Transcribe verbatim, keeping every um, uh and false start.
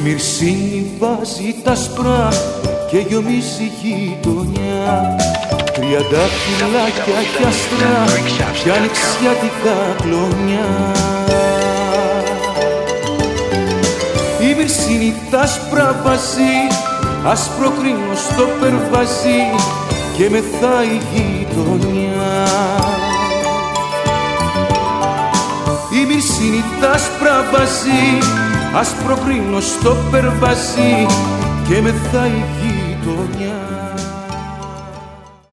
Μυρσίνη βάζει τα σπρά και γεμίζει γειτονιά. Τριαντάφυλλάκια κι αστρά κι ανοιξιάτικα κλονιά. Η Μυρσίνη τα σπρά βάζει, άσπρο κρίνο στο περβάζει και μεθάει γειτονιά. Η Μυρσίνη τα σπρά βάζει, άσπρο κρίνο στο περβάζει και μεθάει γειτονιά.